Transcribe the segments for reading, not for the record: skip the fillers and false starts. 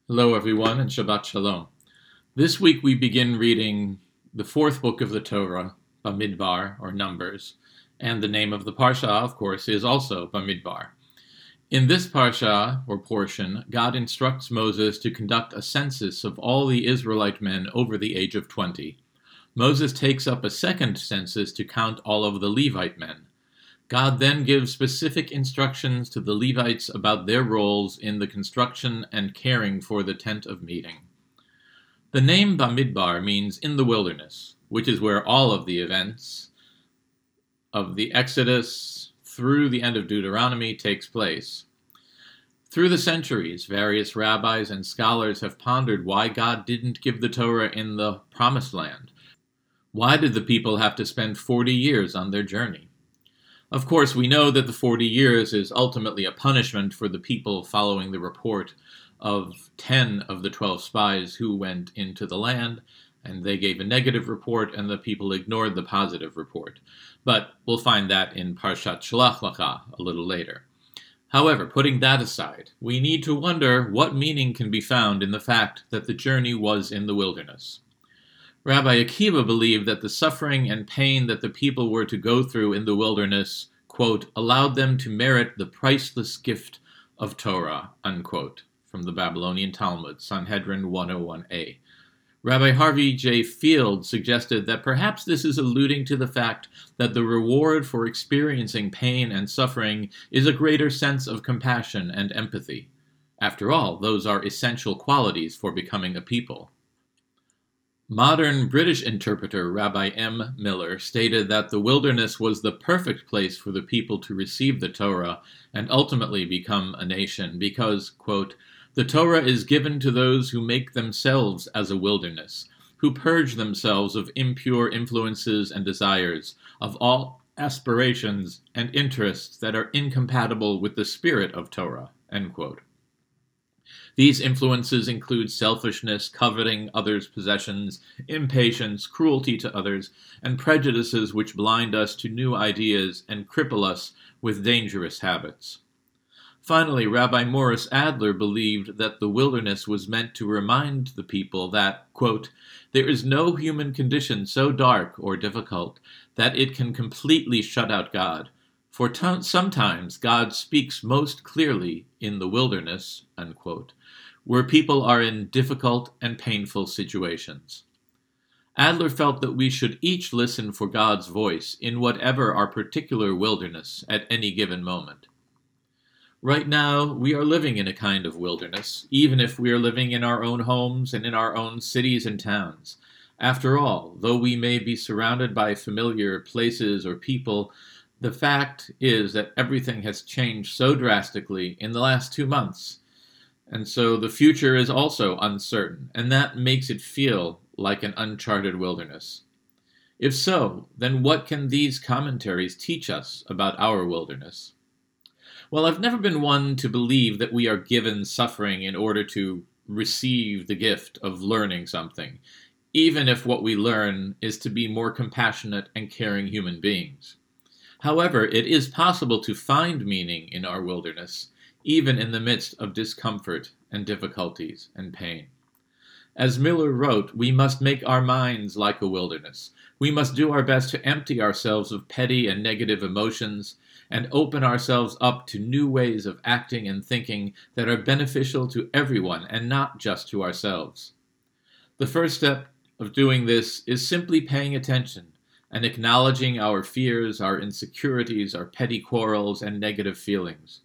Hello, everyone, and Shabbat Shalom. This week we begin reading the fourth book of the Torah, Bamidbar, or Numbers, and the name of the Parsha, of course, is also Bamidbar. In this Parsha, or portion, God instructs Moses to conduct a census of all the Israelite men over the age of 20. Moses takes up a second census to count all of the Levite men. God then gives specific instructions to the Levites about their roles in the construction and caring for the tent of meeting. The name Bamidbar means in the wilderness, which is where all of the events of the Exodus through the end of Deuteronomy takes place. Through the centuries, various rabbis and scholars have pondered why God didn't give the Torah in the Promised Land. Why did the people have to spend 40 years on their journey? Of course, we know that the 40 years is ultimately a punishment for the people following the report of 10 of the 12 spies who went into the land, and they gave a negative report, and the people ignored the positive report. But we'll find that in Parshat Shlach Lecha a little later. However, putting that aside, we need to wonder what meaning can be found in the fact that the journey was in the wilderness. Rabbi Akiva believed that the suffering and pain that the people were to go through in the wilderness, quote, allowed them to merit the priceless gift of Torah, unquote, from the Babylonian Talmud, Sanhedrin 101a. Rabbi Harvey J. Field suggested that perhaps this is alluding to the fact that the reward for experiencing pain and suffering is a greater sense of compassion and empathy. After all, those are essential qualities for becoming a people. Modern British interpreter Rabbi M. Miller stated that the wilderness was the perfect place for the people to receive the Torah and ultimately become a nation because, quote, the Torah is given to those who make themselves as a wilderness, who purge themselves of impure influences and desires, of all aspirations and interests that are incompatible with the spirit of Torah, end quote. These influences include selfishness, coveting others' possessions, impatience, cruelty to others, and prejudices which blind us to new ideas and cripple us with dangerous habits. Finally, Rabbi Morris Adler believed that the wilderness was meant to remind the people that, quote, there is no human condition so dark or difficult that it can completely shut out God. For sometimes God speaks most clearly in the wilderness, unquote, where people are in difficult and painful situations. Adler felt that we should each listen for God's voice in whatever our particular wilderness at any given moment. Right now, we are living in a kind of wilderness, even if we are living in our own homes and in our own cities and towns. After all, though we may be surrounded by familiar places or people, the fact is that everything has changed so drastically in the last 2 months, and so the future is also uncertain, and that makes it feel like an uncharted wilderness. If so, then what can these commentaries teach us about our wilderness? Well, I've never been one to believe that we are given suffering in order to receive the gift of learning something, even if what we learn is to be more compassionate and caring human beings. However, it is possible to find meaning in our wilderness, even in the midst of discomfort and difficulties and pain. As Miller wrote, we must make our minds like a wilderness. We must do our best to empty ourselves of petty and negative emotions and open ourselves up to new ways of acting and thinking that are beneficial to everyone and not just to ourselves. The first step of doing this is simply paying attention and acknowledging our fears, our insecurities, our petty quarrels, and negative feelings.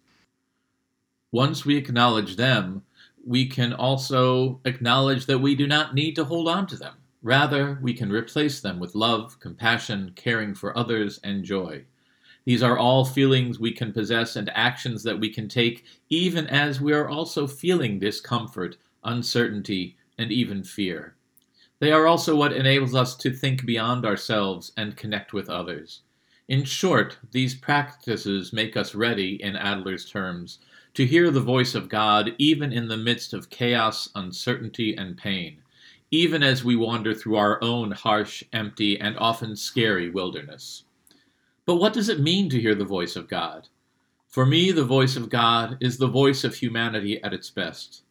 Once we acknowledge them, we can also acknowledge that we do not need to hold on to them. Rather, we can replace them with love, compassion, caring for others, and joy. These are all feelings we can possess and actions that we can take, even as we are also feeling discomfort, uncertainty, and even fear. They are also what enables us to think beyond ourselves and connect with others. In short, these practices make us ready, in Adler's terms, to hear the voice of God even in the midst of chaos, uncertainty, and pain, even as we wander through our own harsh, empty, and often scary wilderness. But what does it mean to hear the voice of God? For me, the voice of God is the voice of humanity at its best.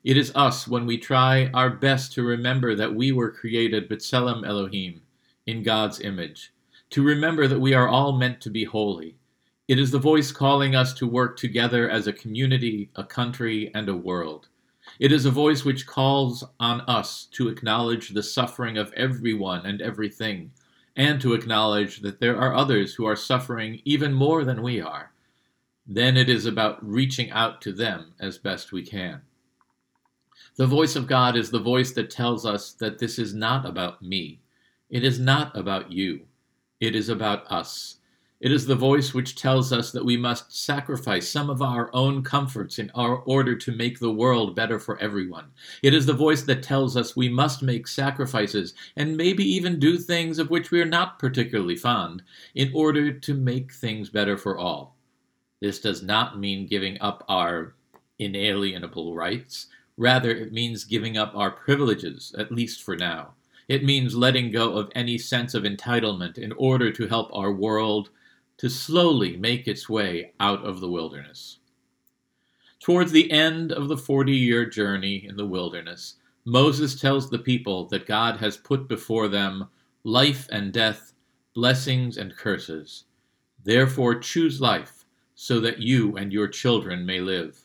It is us when we try our best to remember that we were created B'Tselem Elohim, in God's image, to remember that we are all meant to be holy. It is the voice calling us to work together as a community, a country, and a world. It is a voice which calls on us to acknowledge the suffering of everyone and everything, and to acknowledge that there are others who are suffering even more than we are. Then it is about reaching out to them as best we can. The voice of God is the voice that tells us that this is not about me. It is not about you. It is about us. It is the voice which tells us that we must sacrifice some of our own comforts in order to make the world better for everyone. It is the voice that tells us we must make sacrifices and maybe even do things of which we are not particularly fond in order to make things better for all. This does not mean giving up our inalienable rights. Rather, it means giving up our privileges, at least for now. It means letting go of any sense of entitlement in order to help our world to slowly make its way out of the wilderness. Towards the end of the 40-year journey in the wilderness, Moses tells the people that God has put before them life and death, blessings and curses. Therefore choose life, so that you and your children may live.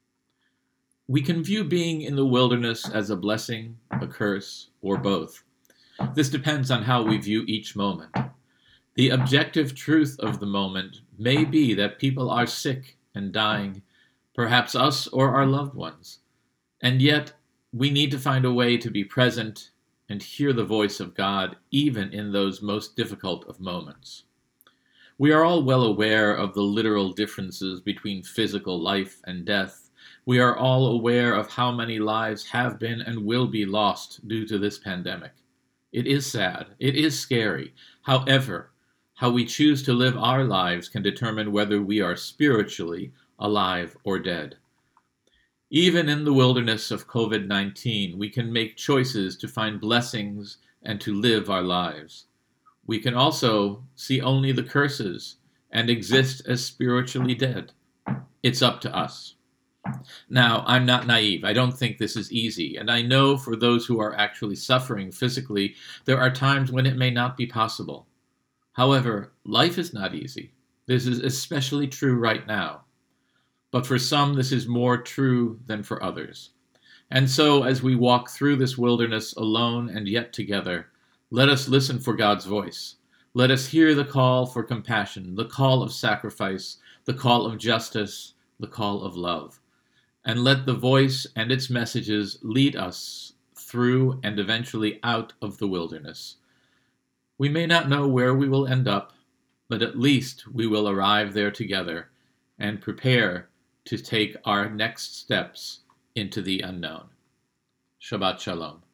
We can view being in the wilderness as a blessing, a curse, or both. This depends on how we view each moment. The objective truth of the moment may be that people are sick and dying, perhaps us or our loved ones. And yet, we need to find a way to be present and hear the voice of God even in those most difficult of moments. We are all well aware of the literal differences between physical life and death. We are all aware of how many lives have been and will be lost due to this pandemic. It is sad. It is scary. However, how we choose to live our lives can determine whether we are spiritually alive or dead. Even in the wilderness of COVID-19, we can make choices to find blessings and to live our lives. We can also see only the curses and exist as spiritually dead. It's up to us. Now, I'm not naive. I don't think this is easy, and I know for those who are actually suffering physically, there are times when it may not be possible. However, life is not easy. This is especially true right now. But for some, this is more true than for others. And so, as we walk through this wilderness alone and yet together, let us listen for God's voice. Let us hear the call for compassion, the call of sacrifice, the call of justice, the call of love. And let the voice and its messages lead us through and eventually out of the wilderness. We may not know where we will end up, but at least we will arrive there together and prepare to take our next steps into the unknown. Shabbat Shalom.